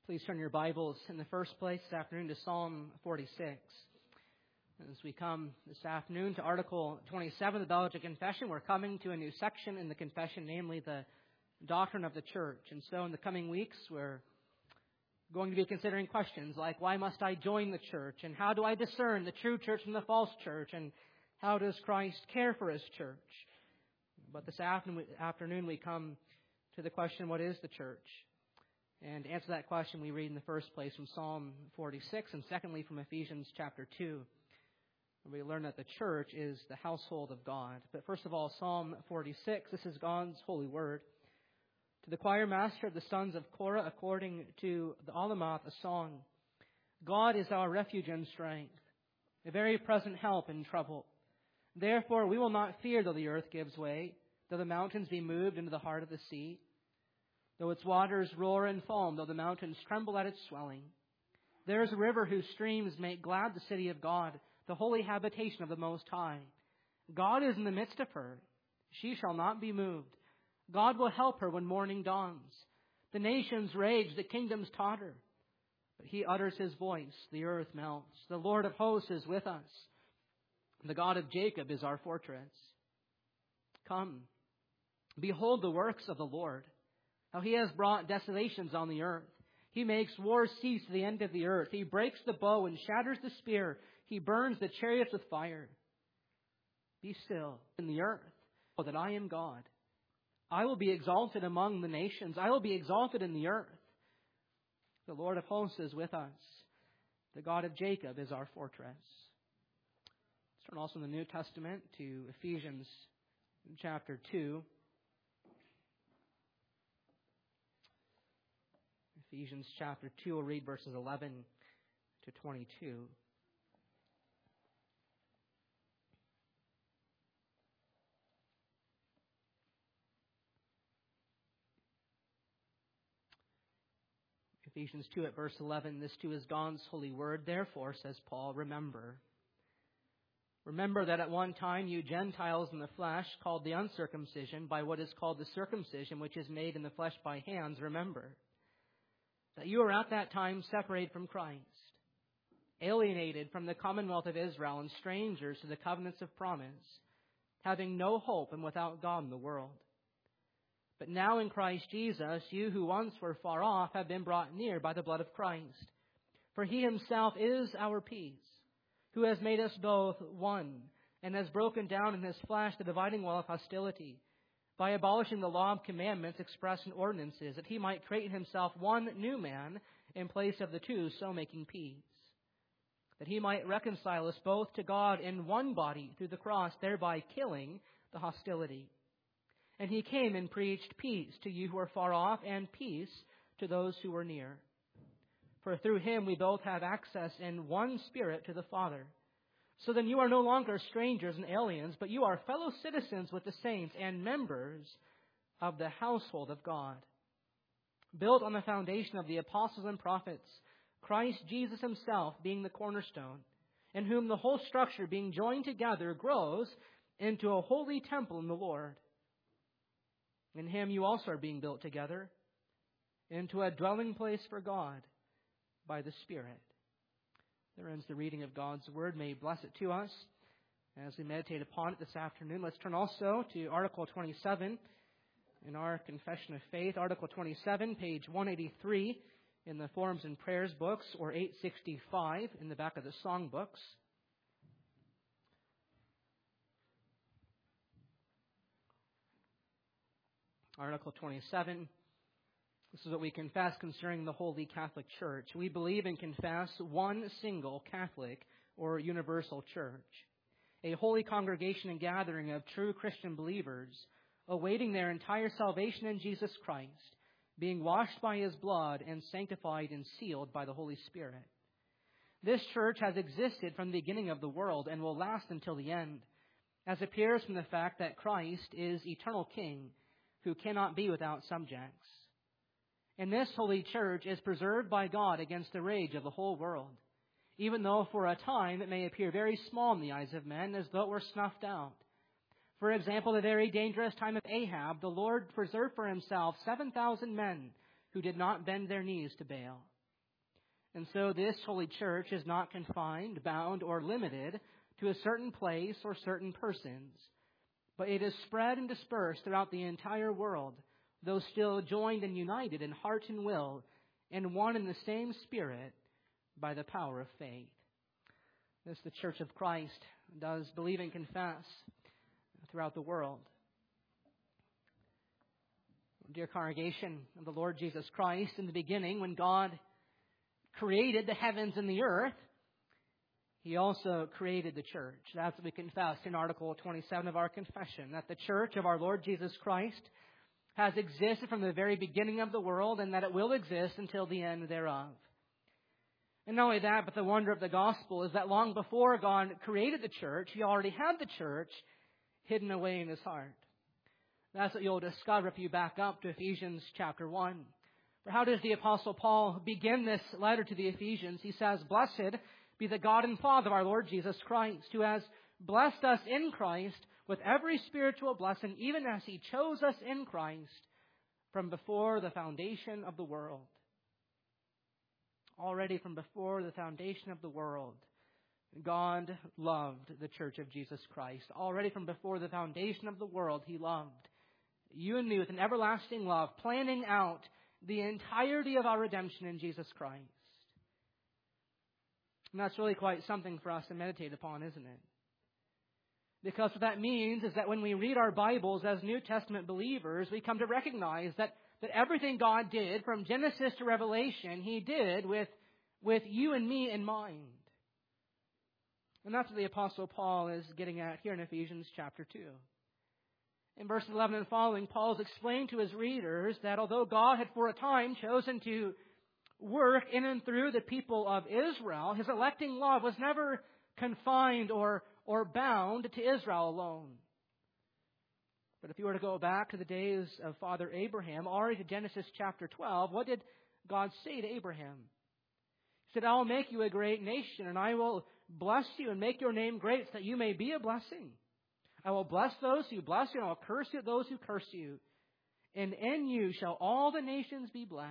Please turn your Bibles in the first place this afternoon to Psalm 46. As we come this afternoon to Article 27 of the Belgian Confession, we're coming to a new section in the Confession, namely the doctrine of the Church. And so in the coming weeks, we're going to be considering questions like, why must I join the Church? And how do I discern the true Church from the false Church? And how does Christ care for His Church? But this afternoon we come to the question, what is the Church? And to answer that question, we read in the first place from Psalm 46, and secondly from Ephesians chapter 2, where we learn that the church is the household of God. But first of all, Psalm 46, this is God's holy word. To the choir master of the sons of Korah, according to the Alamoth, a song. God is our refuge and strength, a very present help in trouble. Therefore we will not fear though the earth gives way, though the mountains be moved into the heart of the sea. Though its waters roar and foam, though the mountains tremble at its swelling. There is a river whose streams make glad the city of God, the holy habitation of the Most High. God is in the midst of her. She shall not be moved. God will help her when morning dawns. The nations rage, the kingdoms totter. But He utters His voice, the earth melts. The Lord of hosts is with us. The God of Jacob is our fortress. Come, behold the works of the Lord. How He has brought desolations on the earth. He makes war cease to the end of the earth. He breaks the bow and shatters the spear. He burns the chariots with fire. Be still in the earth, for that I am God. I will be exalted among the nations. I will be exalted in the earth. The Lord of hosts is with us. The God of Jacob is our fortress. Let's turn also in the New Testament to Ephesians chapter 2. Ephesians chapter 2, we'll read verses 11 to 22. Ephesians 2 at verse 11, this too is God's holy word. Therefore, says Paul, remember. Remember that at one time you Gentiles in the flesh, called the uncircumcision by what is called the circumcision, which is made in the flesh by hands, remember. That you were at that time separated from Christ, alienated from the commonwealth of Israel and strangers to the covenants of promise, having no hope and without God in the world. But now in Christ Jesus, you who once were far off have been brought near by the blood of Christ. For He Himself is our peace, who has made us both one and has broken down in His flesh the dividing wall of hostility, by abolishing the law of commandments expressed in ordinances, that He might create in Himself one new man in place of the two, so making peace. That He might reconcile us both to God in one body through the cross, thereby killing the hostility. And He came and preached peace to you who are far off, and peace to those who are near. For through Him we both have access in one Spirit to the Father. So then you are no longer strangers and aliens, but you are fellow citizens with the saints and members of the household of God, built on the foundation of the apostles and prophets, Christ Jesus Himself being the cornerstone, in whom the whole structure being joined together grows into a holy temple in the Lord. In Him you also are being built together into a dwelling place for God by the Spirit. There ends the reading of God's Word. May He bless it to us as we meditate upon it this afternoon. Let's turn also to Article 27 in our Confession of Faith. Article 27, page 183 in the Forms and Prayers books, or 865 in the back of the song books. Article 27. This is what we confess concerning the Holy Catholic Church. We believe and confess one single Catholic or universal church, a holy congregation and gathering of true Christian believers, awaiting their entire salvation in Jesus Christ, being washed by His blood and sanctified and sealed by the Holy Spirit. This church has existed from the beginning of the world and will last until the end, as appears from the fact that Christ is eternal King, who cannot be without subjects. And this holy church is preserved by God against the rage of the whole world, even though for a time it may appear very small in the eyes of men, as though it were snuffed out. For example, the very dangerous time of Ahab, the Lord preserved for Himself 7,000 men who did not bend their knees to Baal. And so this holy church is not confined, bound, or limited to a certain place or certain persons, but it is spread and dispersed throughout the entire world, though still joined and united in heart and will, and one in the same Spirit by the power of faith. This the Church of Christ does believe and confess throughout the world. Dear congregation of the Lord Jesus Christ, in the beginning, when God created the heavens and the earth, He also created the church. That's what we confess in Article 27 of our confession, that the church of our Lord Jesus Christ has existed from the very beginning of the world and that it will exist until the end thereof. And not only that, but the wonder of the gospel is that long before God created the church, He already had the church hidden away in His heart. That's what you'll discover if you back up to Ephesians chapter 1. For how does the Apostle Paul begin this letter to the Ephesians? He says, "Blessed be the God and Father of our Lord Jesus Christ, who has blessed us in Christ with every spiritual blessing, even as He chose us in Christ from before the foundation of the world." Already from before the foundation of the world, God loved the church of Jesus Christ. Already from before the foundation of the world, He loved you and me with an everlasting love, planning out the entirety of our redemption in Jesus Christ. And that's really quite something for us to meditate upon, isn't it? Because what that means is that when we read our Bibles as New Testament believers, we come to recognize that everything God did from Genesis to Revelation, He did with you and me in mind. And that's what the Apostle Paul is getting at here in Ephesians chapter 2. In verse 11 and following, Paul's explained to his readers that although God had for a time chosen to work in and through the people of Israel, His electing love was never confined or bound to Israel alone. But if you were to go back to the days of Father Abraham, already to Genesis chapter 12, what did God say to Abraham? He said, "I will make you a great nation, and I will bless you and make your name great so that you may be a blessing. I will bless those who bless you, and I will curse those who curse you. And in you shall all the nations be blessed."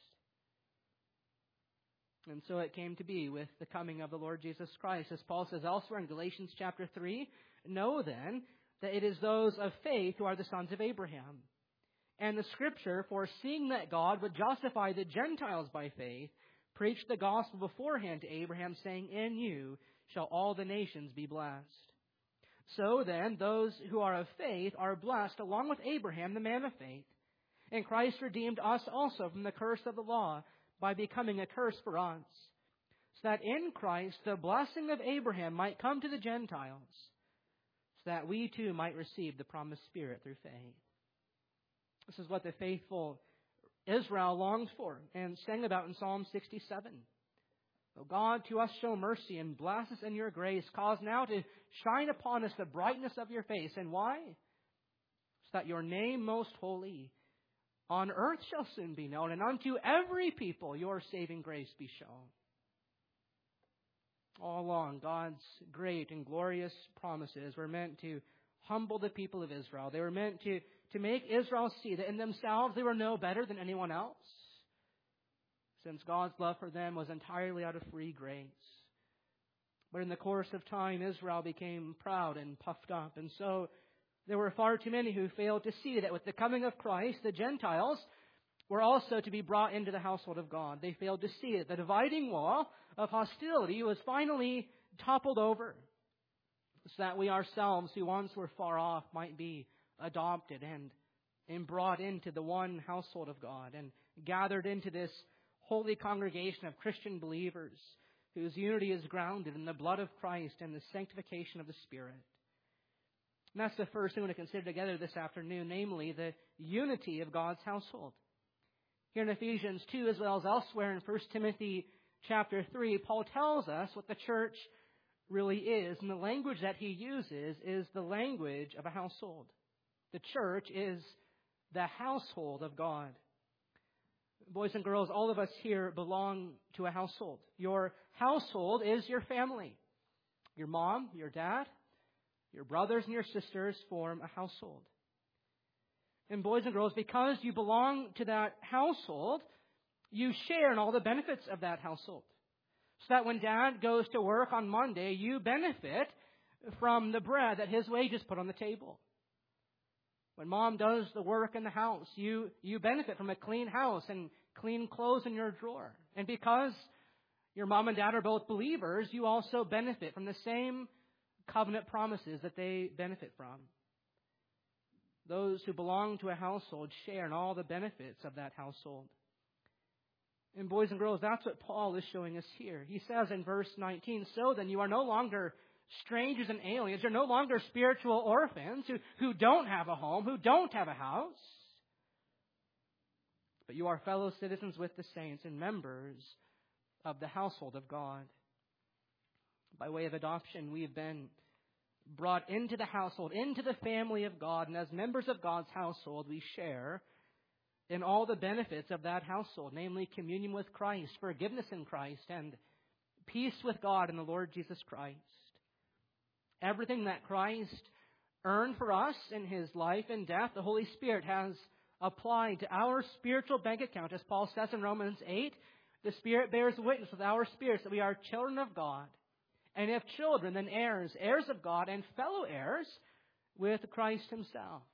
And so it came to be with the coming of the Lord Jesus Christ. As Paul says elsewhere in Galatians chapter 3, "Know then that it is those of faith who are the sons of Abraham. And the Scripture, foreseeing that God would justify the Gentiles by faith, preached the gospel beforehand to Abraham, saying, 'In you shall all the nations be blessed.' So then, those who are of faith are blessed along with Abraham, the man of faith. And Christ redeemed us also from the curse of the law by becoming a curse for us, so that in Christ the blessing of Abraham might come to the Gentiles, so that we too might receive the promised Spirit through faith." This is what the faithful Israel longed for and sang about in Psalm 67. "O God, to us show mercy and bless us in your grace. Cause now to shine upon us the brightness of your face." And why? "So that your name most holy on earth shall soon be known, and unto every people your saving grace be shown." All along, God's great and glorious promises were meant to humble the people of Israel. They were meant to make Israel see that in themselves they were no better than anyone else, since God's love for them was entirely out of free grace. But in the course of time, Israel became proud and puffed up. And so there were far too many who failed to see that with the coming of Christ, the Gentiles were also to be brought into the household of God. They failed to see it. The dividing wall of hostility was finally toppled over, so that we ourselves, who once were far off, might be adopted and brought into the one household of God and gathered into this holy congregation of Christian believers whose unity is grounded in the blood of Christ and the sanctification of the Spirit. And that's the first thing we want to consider together this afternoon, namely the unity of God's household. Here in Ephesians 2, as well as elsewhere in 1 Timothy chapter 3, Paul tells us what the church really is. And the language that he uses is the language of a household. The church is the household of God. Boys and girls, all of us here belong to a household. Your household is your family. Your mom, your dad, your brothers and your sisters form a household. And boys and girls, because you belong to that household, you share in all the benefits of that household. So that when Dad goes to work on Monday, you benefit from the bread that his wages put on the table. When Mom does the work in the house, you benefit from a clean house and clean clothes in your drawer. And because your Mom and Dad are both believers, you also benefit from the same covenant promises that they benefit from. Those who belong to a household share in all the benefits of that household. And boys and girls, that's what Paul is showing us here. He says in verse 19, so then you are no longer strangers and aliens. You're no longer spiritual orphans who don't have a home, who don't have a house. But you are fellow citizens with the saints and members of the household of God. By way of adoption, we have been brought into the household, into the family of God. And as members of God's household, we share in all the benefits of that household, namely communion with Christ, forgiveness in Christ, and peace with God in the Lord Jesus Christ. Everything that Christ earned for us in His life and death, the Holy Spirit has applied to our spiritual bank account. As Paul says in Romans 8, the Spirit bears witness with our spirits that we are children of God. And if children, then heirs, heirs of God, and fellow heirs with Christ Himself.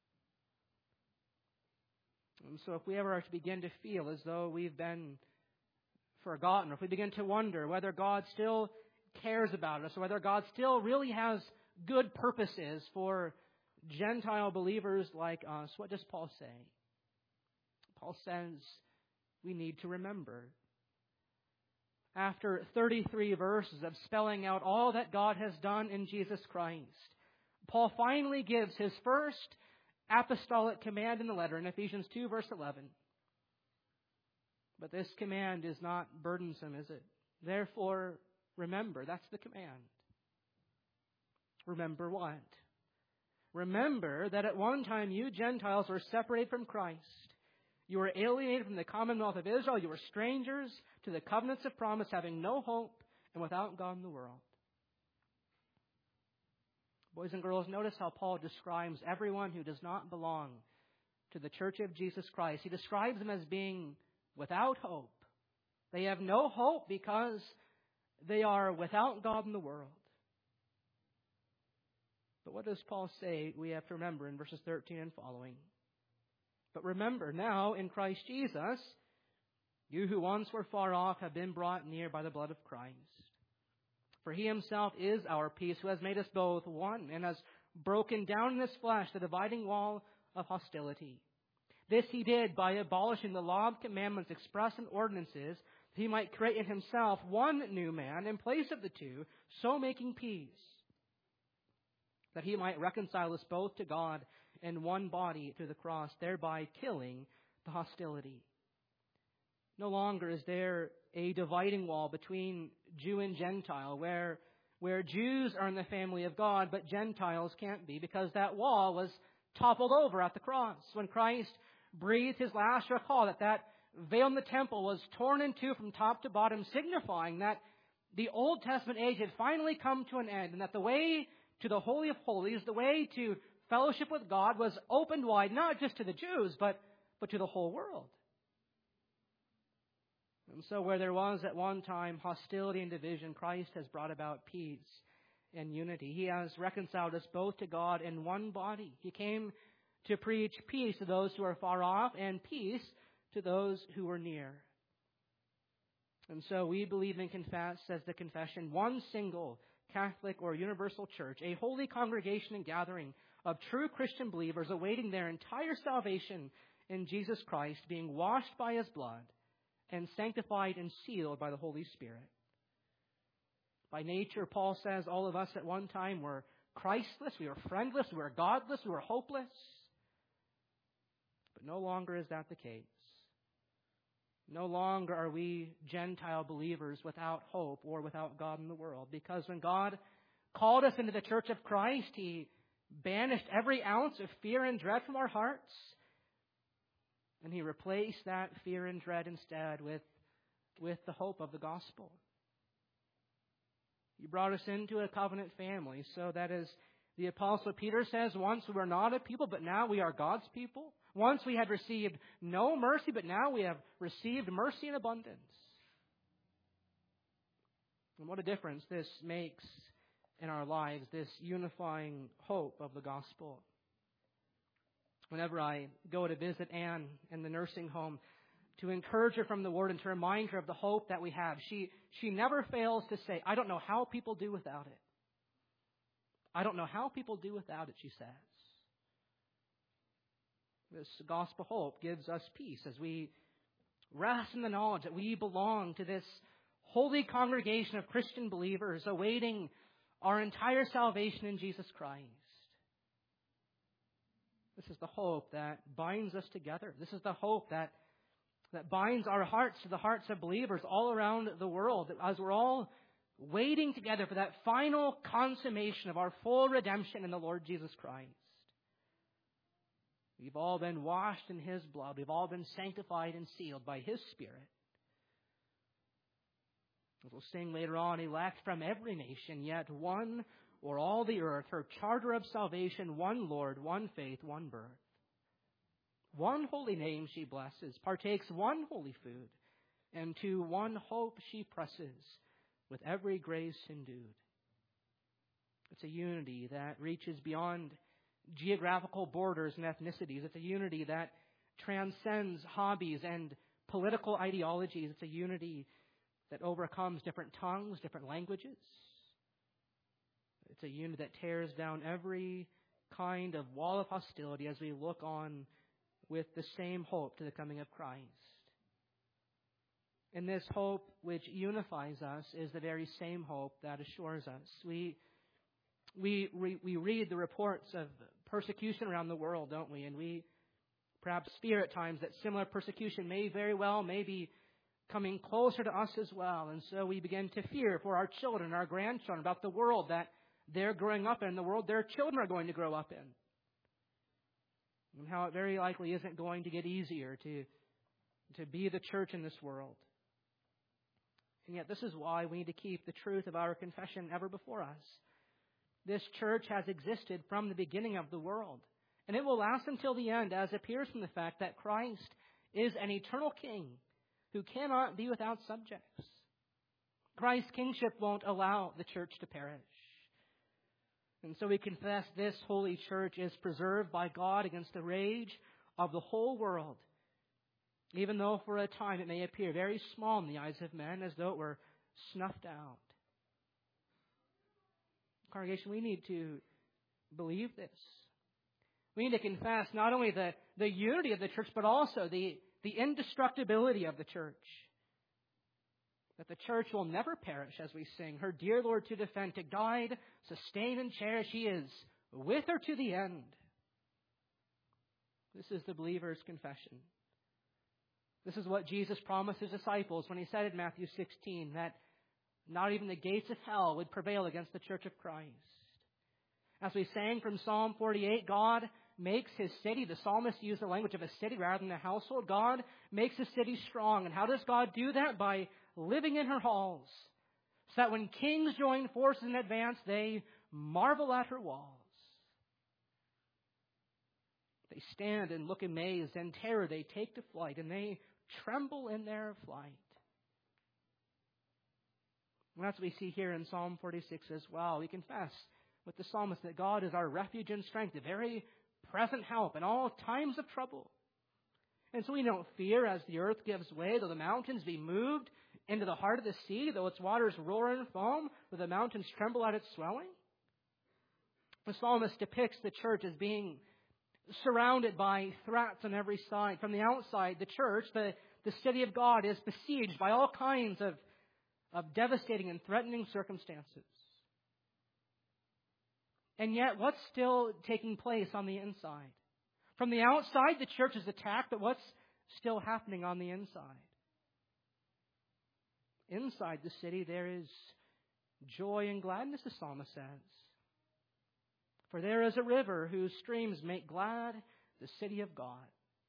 And so if we ever are to begin to feel as though we've been forgotten, or if we begin to wonder whether God still cares about us, or whether God still really has good purposes for Gentile believers like us, what does Paul say? Paul says we need to remember. After 33 verses of spelling out all that God has done in Jesus Christ, Paul finally gives his first apostolic command in the letter in Ephesians 2, verse 11. But this command is not burdensome, is it? Therefore, remember. That's the command. Remember what? Remember that at one time you Gentiles were separated from Christ. You were alienated from the commonwealth of Israel. You were strangers to the covenants of promise, having no hope and without God in the world. Boys and girls, notice how Paul describes everyone who does not belong to the Church of Jesus Christ. He describes them as being without hope. They have no hope because they are without God in the world. But what does Paul say we have to remember in verses 13 and following? But remember now in Christ Jesus, you who once were far off have been brought near by the blood of Christ. For He Himself is our peace, who has made us both one and has broken down in His flesh the dividing wall of hostility. This He did by abolishing the law of commandments expressed in ordinances, that He might create in Himself one new man in place of the two, so making peace, that He might reconcile us both to God in one body through the cross, thereby killing the hostility. No longer is there a dividing wall between Jew and Gentile, where Jews are in the family of God, but Gentiles can't be, because that wall was toppled over at the cross. When Christ breathed His last recall, that veil in the temple was torn in two from top to bottom, signifying that the Old Testament age had finally come to an end, and that the way to the Holy of Holies, the way to fellowship with God, was opened wide, not just to the Jews, but to the whole world. And so where there was at one time hostility and division, Christ has brought about peace and unity. He has reconciled us both to God in one body. He came to preach peace to those who are far off and peace to those who are near. And so we believe and confess, says the confession, one single Catholic or universal church, a holy congregation and gathering of true Christian believers awaiting their entire salvation in Jesus Christ, being washed by His blood and sanctified and sealed by the Holy Spirit. By nature, Paul says, all of us at one time were Christless, we were friendless, we were godless, we were hopeless. But no longer is that the case. No longer are we Gentile believers without hope or without God in the world. Because when God called us into the church of Christ, He banished every ounce of fear and dread from our hearts. And He replaced that fear and dread instead with the hope of the gospel. He brought us into a covenant family so that as The Apostle Peter says, once we were not a people, but now we are God's people. Once we had received no mercy, but now we have received mercy in abundance. And what a difference this makes in our lives, this unifying hope of the gospel. Whenever I go to visit Anne in the nursing home, to encourage her from the Word and to remind her of the hope that we have, she never fails to say, I don't know how people do without it. I don't know how people do without it, she says. This gospel hope gives us peace as we rest in the knowledge that we belong to this holy congregation of Christian believers awaiting our entire salvation in Jesus Christ. This is the hope that binds us together. This is the hope that binds our hearts to the hearts of believers all around the world as we're all waiting together for that final consummation of our full redemption in the Lord Jesus Christ. We've all been washed in His blood. We've all been sanctified and sealed by His Spirit. As we'll sing later on, elect from every nation, yet one o'er all the earth, her charter of salvation, one Lord, one faith, one birth. One holy name she blesses, partakes one holy food, and to one hope she presses, with every grace endued. It's a unity that reaches beyond geographical borders and ethnicities. It's a unity that transcends hobbies and political ideologies. It's a unity that overcomes different tongues, different languages. It's a unity that tears down every kind of wall of hostility as we look on with the same hope to the coming of Christ. And this hope which unifies us is the very same hope that assures us. We read the reports of persecution around the world, don't we? And we perhaps fear at times that similar persecution may be coming closer to us as well. And so we begin to fear for our children, our grandchildren, about the world that they're growing up in, the world their children are going to grow up in. And how it very likely isn't going to get easier to be the church in this world. And yet this is why we need to keep the truth of our confession ever before us. This church has existed from the beginning of the world. And it will last until the end, as appears from the fact that Christ is an eternal king who cannot be without subjects. Christ's kingship won't allow the church to perish. And so we confess this holy church is preserved by God against the rage of the whole world, even though for a time it may appear very small in the eyes of men, as though it were snuffed out. Congregation, we need to believe this. We need to confess not only the unity of the church, but also the indestructibility of the church. That the church will never perish, as we sing, her dear Lord to defend, to guide, sustain, and cherish. He is with her to the end. This is the believer's confession. This is what Jesus promised His disciples when He said in Matthew 16 that not even the gates of hell would prevail against the church of Christ. As we sang from Psalm 48, God makes His city, the psalmist used the language of a city rather than a household. God makes His city strong. And how does God do that? By living in her halls, so that when kings join forces in advance, they marvel at her walls. They stand and look amazed, and terror they take to flight, and they tremble in their flight. And that's what we see here in Psalm 46 as well. We confess with the psalmist that God is our refuge and strength, a very present help in all times of trouble. And so we don't fear as the earth gives way, though the mountains be moved into the heart of the sea, though its waters roar and foam, though the mountains tremble at its swelling. The psalmist depicts the church as being surrounded by threats on every side. From the outside, the church, the city of God, is besieged by all kinds of devastating and threatening circumstances. And yet, what's still taking place on the inside? From the outside, the church is attacked, but what's still happening on the inside? Inside the city, there is joy and gladness, the psalmist says. For there is a river whose streams make glad the city of God.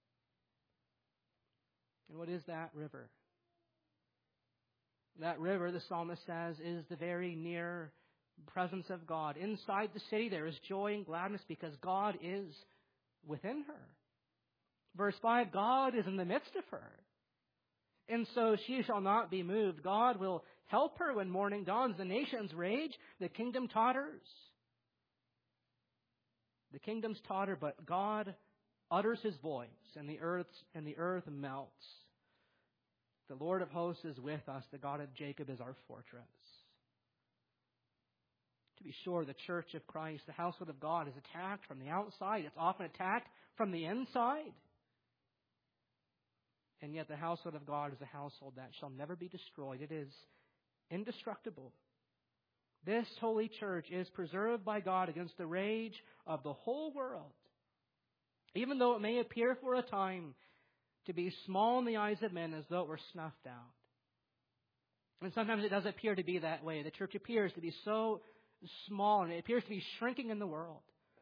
And what is that river? That river, the psalmist says, is the very near presence of God. Inside the city there is joy and gladness because God is within her. Verse 5, God is in the midst of her. And so she shall not be moved. God will help her when morning dawns. The nations rage, the kingdom totters. The kingdoms totter, but God utters his voice, and the earth melts. The Lord of hosts is with us. The God of Jacob is our fortress. To be sure, the church of Christ, the household of God, is attacked from the outside. It's often attacked from the inside. And yet the household of God is a household that shall never be destroyed. It is indestructible. This holy church is preserved by God against the rage of the whole world. Even though it may appear for a time to be small in the eyes of men, as though it were snuffed out. And sometimes it does appear to be that way. The church appears to be so small, and it appears to be shrinking in the world.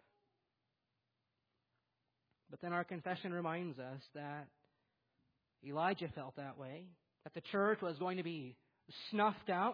But then our confession reminds us that Elijah felt that way, that the church was going to be snuffed out.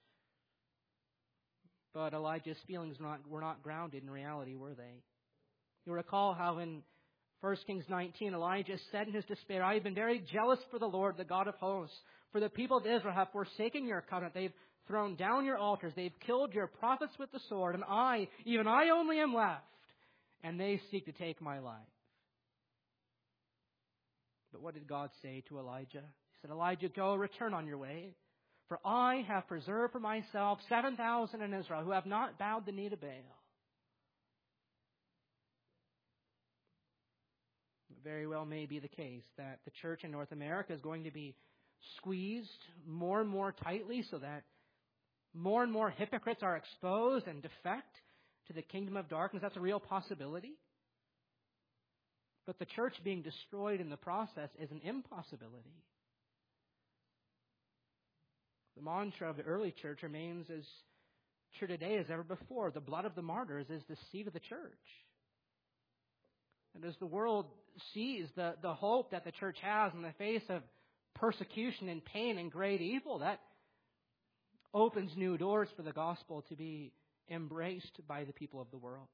But Elijah's feelings were not grounded in reality, were they? You recall how in 1 Kings 19, Elijah said in his despair, I have been very jealous for the Lord, the God of hosts. For the people of Israel have forsaken your covenant. They've thrown down your altars. They've killed your prophets with the sword. And I, even I only am left. And they seek to take my life. But what did God say to Elijah? He said, Elijah, go, return on your way. For I have preserved for myself 7,000 in Israel who have not bowed the knee to Baal. It very well may be the case that the church in North America is going to be squeezed more and more tightly so that more and more hypocrites are exposed and defect to the kingdom of darkness. That's a real possibility. But the church being destroyed in the process is an impossibility. The mantra of the early church remains as true today as ever before. The blood of the martyrs is the seed of the church. And as the world sees the hope that the church has in the face of persecution and pain and great evil, that opens new doors for the gospel to be embraced by the people of the world.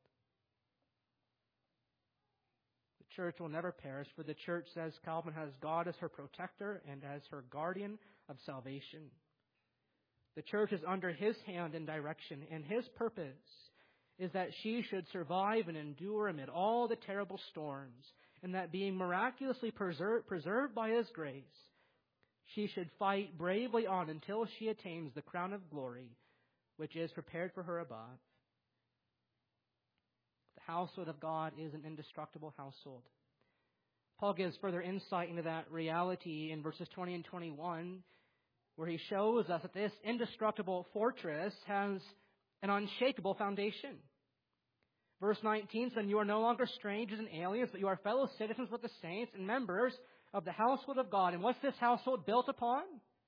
The church will never perish, for the church, says Calvin, has God as her protector and as her guardian of salvation. The church is under his hand and direction, and his purpose is that she should survive and endure amid all the terrible storms, and that being miraculously preserved by his grace, she should fight bravely on until she attains the crown of glory, which is prepared for her above. The household of God is an indestructible household. Paul gives further insight into that reality in verses 20 and 21, where he shows us that this indestructible fortress has an unshakable foundation. Verse 19 says, you are no longer strangers and aliens, but you are fellow citizens with the saints and members of the household of God. And what's this household built upon?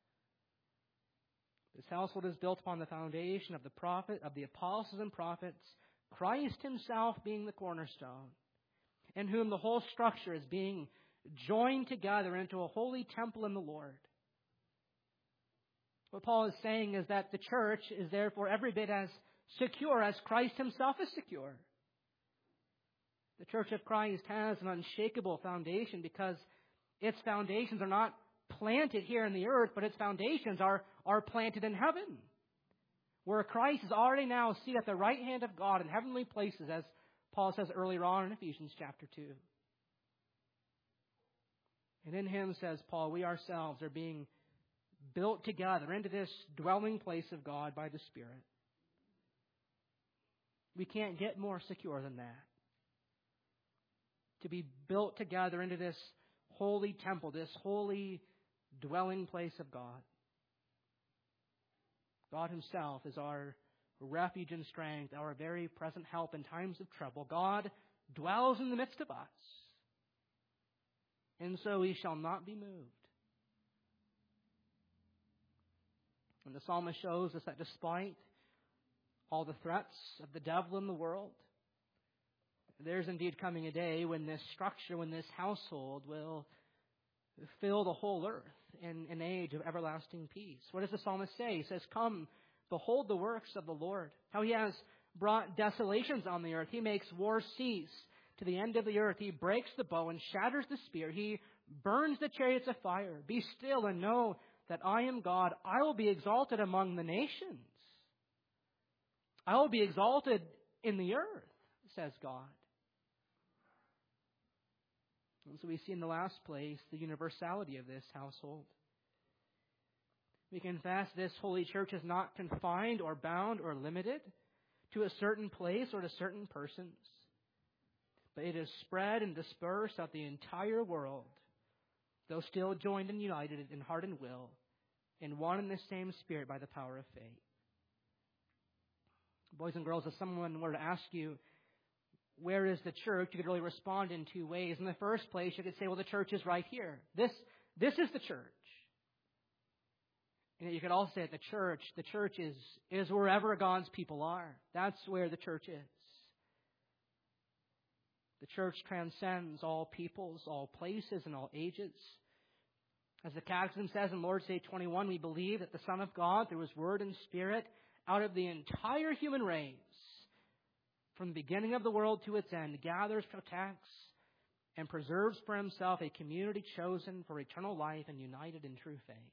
This household is built upon the foundation of the apostles and prophets, Christ himself being the cornerstone, in whom the whole structure is being joined together into a holy temple in the Lord. What Paul is saying is that the church is therefore every bit as secure as Christ himself is secure. The church of Christ has an unshakable foundation because its foundations are not planted here in the earth, but its foundations are planted in heaven, where Christ is already now seated at the right hand of God in heavenly places, as Paul says earlier on in Ephesians chapter 2. And in him, says Paul, we ourselves are being built together into this dwelling place of God by the Spirit. We can't get more secure than that. To be built together into this holy temple, this holy dwelling place of God. God himself is our refuge and strength, our very present help in times of trouble. God dwells in the midst of us. And so we shall not be moved. And the psalmist shows us that despite all the threats of the devil in the world, there's indeed coming a day when this structure, when this household will fill the whole earth in an age of everlasting peace. What does the psalmist say? He says, come, Behold the works of the Lord, how he has brought desolations on the earth. He makes war cease to the end of the earth. He breaks the bow and shatters the spear. He burns the chariots of fire. Be still and know that I am God. I will be exalted among the nations. I will be exalted in the earth, says God. And so we see in the last place the universality of this household. We confess this holy church is not confined or bound or limited to a certain place or to certain persons, but it is spread and dispersed out the entire world, though still joined and united in heart and will, in one and the same Spirit by the power of faith. Boys and girls, if someone were to ask you, where is the church? You could really respond in two ways. In the first place, you could say, well, the church is right here. This is the church. And you could also say that the church is wherever God's people are. That's where the church is. The church transcends all peoples, all places, and all ages. As the Catechism says in Lord's Day 21, we believe that the Son of God, through His Word and Spirit, out of the entire human race, from the beginning of the world to its end, gathers, protects, and preserves for Himself a community chosen for eternal life and united in true faith.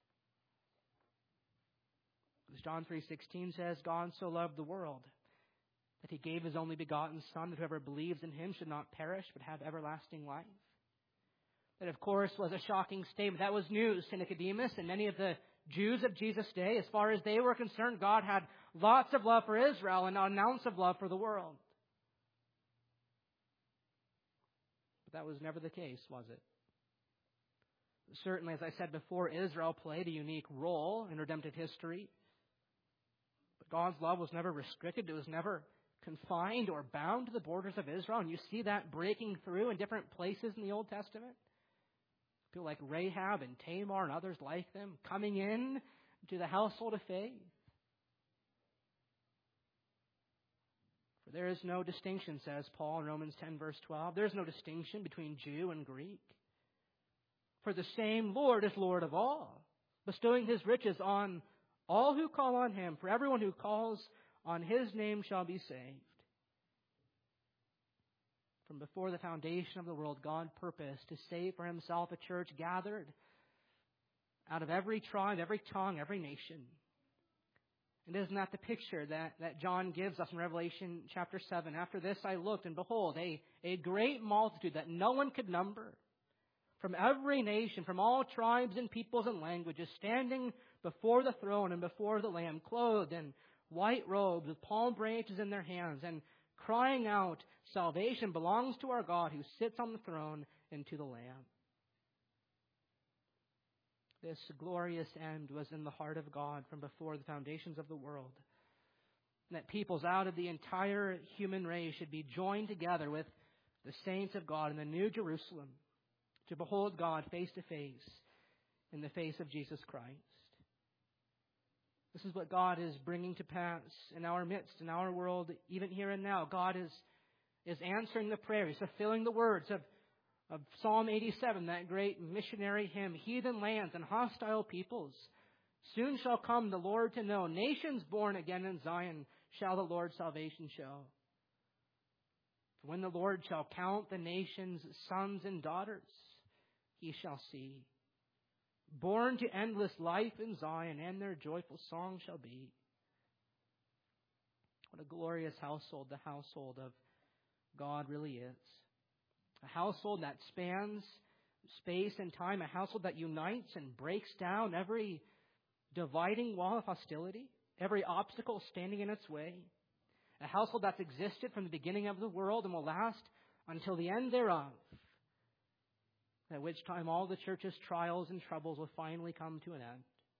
As John 3:16 says, God so loved the world that He gave His only begotten Son, that whoever believes in Him should not perish but have everlasting life. That, of course, was a shocking statement. That was news to Nicodemus and many of the Jews of Jesus' day. As far as they were concerned, God had lots of love for Israel and not an ounce of love for the world. But that was never the case, was it? Certainly, as I said before, Israel played a unique role in redemptive history. But God's love was never restricted. It was never confined or bound to the borders of Israel. And you see that breaking through in different places in the Old Testament. People like Rahab and Tamar and others like them coming in to the household of faith. For there is no distinction, says Paul in Romans 10, verse 12. There is no distinction between Jew and Greek. For the same Lord is Lord of all, bestowing His riches on all who call on Him. For everyone who calls on His name shall be saved. From before the foundation of the world, God purposed to save for Himself a church gathered out of every tribe, every tongue, every nation. And isn't that the picture that John gives us in Revelation chapter 7? After this I looked, and behold, a great multitude that no one could number, from every nation, from all tribes and peoples and languages, standing before the throne and before the Lamb, clothed in white robes with palm branches in their hands, and crying out, salvation belongs to our God who sits on the throne and to the Lamb. This glorious end was in the heart of God from before the foundations of the world. And that peoples out of the entire human race should be joined together with the saints of God in the New Jerusalem to behold God face to face in the face of Jesus Christ. This is what God is bringing to pass in our midst, in our world, even here and now. God is answering the prayer. He's fulfilling the words of Psalm 87, that great missionary hymn. Heathen lands and hostile peoples soon shall come the Lord to know. Nations born again in Zion shall the Lord's salvation show. For when the Lord shall count the nations, sons and daughters, He shall see. Born to endless life in Zion, and their joyful song shall be. What a glorious household the household of God really is. A household that spans space and time, a household that unites and breaks down every dividing wall of hostility, every obstacle standing in its way. A household that's existed from the beginning of the world and will last until the end thereof, at which time all the church's trials and troubles will finally come to an end.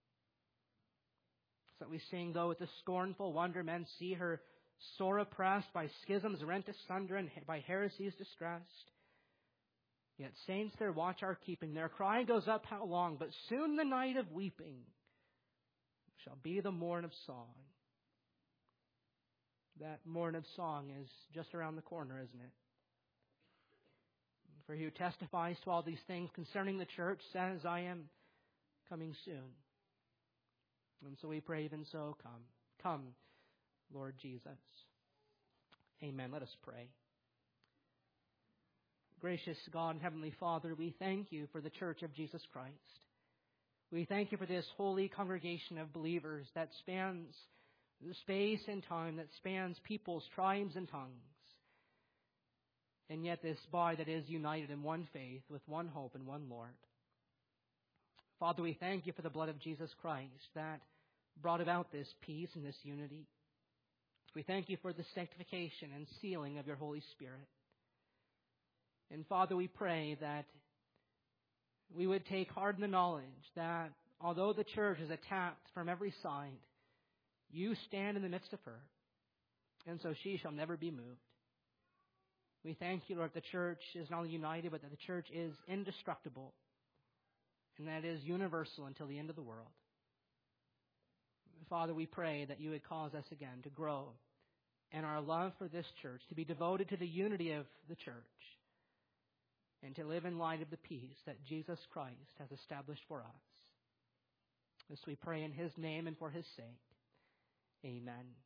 So we sing, though with a scornful wonder men see her sore oppressed, by schisms rent asunder, and by heresies distressed. Yet saints their watch are keeping, their cry goes up how long, but soon the night of weeping shall be the morn of song. That morn of song is just around the corner, isn't it? For He who testifies to all these things concerning the church says, I am coming soon. And so we pray even so, come. Come, Lord Jesus. Amen. Let us pray. Gracious God and Heavenly Father, we thank you for the Church of Jesus Christ. We thank you for this holy congregation of believers that spans the space and time, that spans peoples, tribes, and tongues. And yet this body that is united in one faith, with one hope and one Lord. Father, we thank you for the blood of Jesus Christ that brought about this peace and this unity. We thank you for the sanctification and sealing of your Holy Spirit. And Father, we pray that we would take heart in the knowledge that although the church is attacked from every side, you stand in the midst of her, and so she shall never be moved. We thank you, Lord, that the church is not only united, but that the church is indestructible, and that it is universal until the end of the world. Father, we pray that you would cause us again to grow in our love for this church, to be devoted to the unity of the church, and to live in light of the peace that Jesus Christ has established for us. This we pray in his name and for his sake. Amen.